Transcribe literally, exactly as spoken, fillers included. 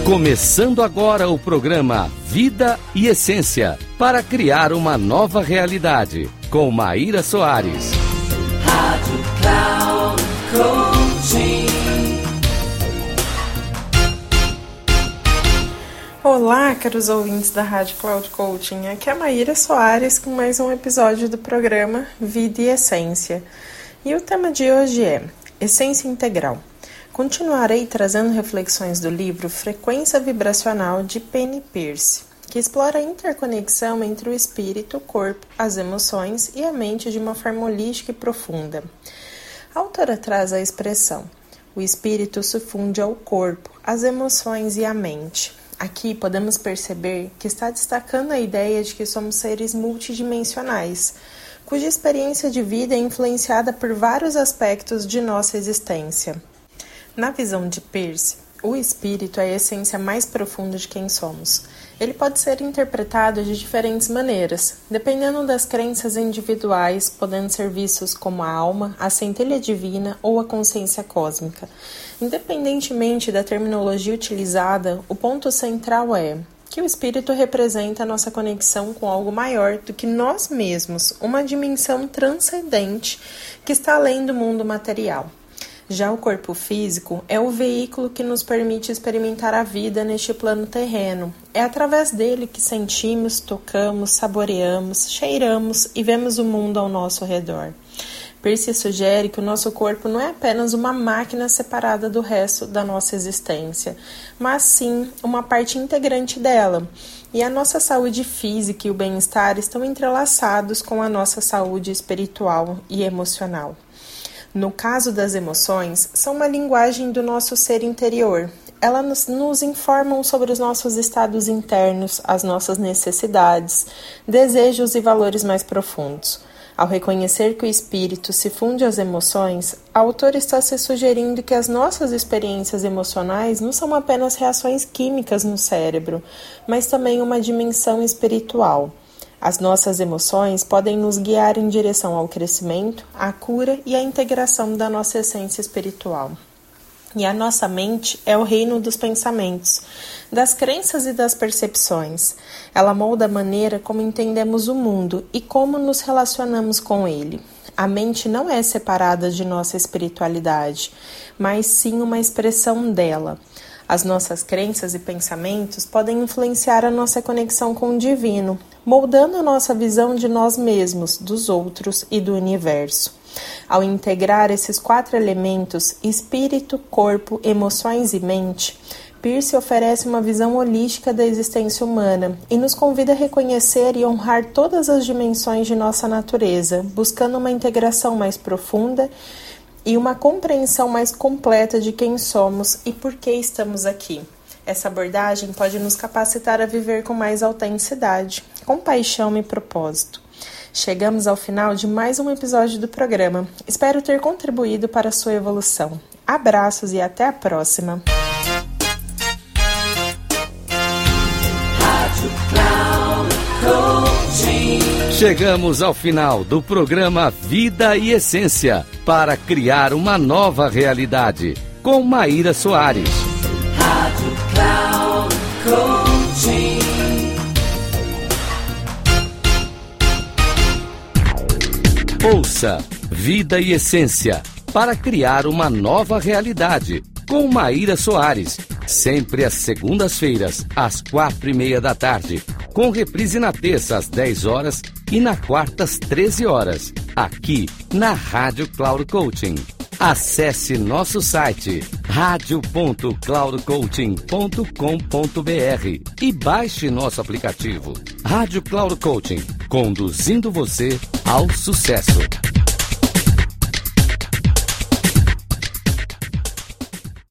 Começando agora o programa Vida e Essência, para criar uma nova realidade, com Maíra Soares. Rádio Cloud Coaching. Olá, caros ouvintes da Rádio Cloud Coaching. Aqui é a Maíra Soares com mais um episódio do programa Vida e Essência. E o tema de hoje é Essência Integral. Continuarei trazendo reflexões do livro Frequência Vibracional de Penny Pearce, que explora a interconexão entre o espírito, o corpo, as emoções e a mente de uma forma holística e profunda. A autora traz a expressão: o espírito se funde ao corpo, às emoções e à mente. Aqui podemos perceber que está destacando a ideia de que somos seres multidimensionais, cuja experiência de vida é influenciada por vários aspectos de nossa existência. Na visão de Pearce, o espírito é a essência mais profunda de quem somos. Ele pode ser interpretado de diferentes maneiras, dependendo das crenças individuais, podendo ser vistos como a alma, a centelha divina ou a consciência cósmica. Independentemente da terminologia utilizada, o ponto central é que o espírito representa a nossa conexão com algo maior do que nós mesmos, uma dimensão transcendente que está além do mundo material. Já o corpo físico é o veículo que nos permite experimentar a vida neste plano terreno. É através dele que sentimos, tocamos, saboreamos, cheiramos e vemos o mundo ao nosso redor. Pearce sugere que o nosso corpo não é apenas uma máquina separada do resto da nossa existência, mas sim uma parte integrante dela. E a nossa saúde física e o bem-estar estão entrelaçados com a nossa saúde espiritual e emocional. No caso das emoções, são uma linguagem do nosso ser interior. Elas nos, nos informam sobre os nossos estados internos, as nossas necessidades, desejos e valores mais profundos. Ao reconhecer que o espírito se funde às emoções, a autora está se sugerindo que as nossas experiências emocionais não são apenas reações químicas no cérebro, mas também uma dimensão espiritual. As nossas emoções podem nos guiar em direção ao crescimento, à cura e à integração da nossa essência espiritual. E a nossa mente é o reino dos pensamentos, das crenças e das percepções. Ela molda a maneira como entendemos o mundo e como nos relacionamos com ele. A mente não é separada de nossa espiritualidade, mas sim uma expressão dela. As nossas crenças e pensamentos podem influenciar a nossa conexão com o divino, moldando a nossa visão de nós mesmos, dos outros e do universo. Ao integrar esses quatro elementos, espírito, corpo, emoções e mente, Pearce oferece uma visão holística da existência humana e nos convida a reconhecer e honrar todas as dimensões de nossa natureza, buscando uma integração mais profunda e uma compreensão mais completa de quem somos e por que estamos aqui. Essa abordagem pode nos capacitar a viver com mais autenticidade, compaixão e propósito. Chegamos ao final de mais um episódio do programa. Espero ter contribuído para a sua evolução. Abraços e até a próxima! Chegamos ao final do programa Vida e Essência, para criar uma nova realidade, com Maíra Soares. Rádio Cloud Coaching. Ouça Vida e Essência, para criar uma nova realidade, com Maíra Soares, sempre às segundas-feiras, às quatro e meia da tarde, com reprise na terça às dez horas e na quarta às treze horas, aqui na Rádio Cloud Coaching. Acesse nosso site radio ponto cloud coaching ponto com ponto b r e baixe nosso aplicativo Rádio Cloud Coaching, conduzindo você ao sucesso.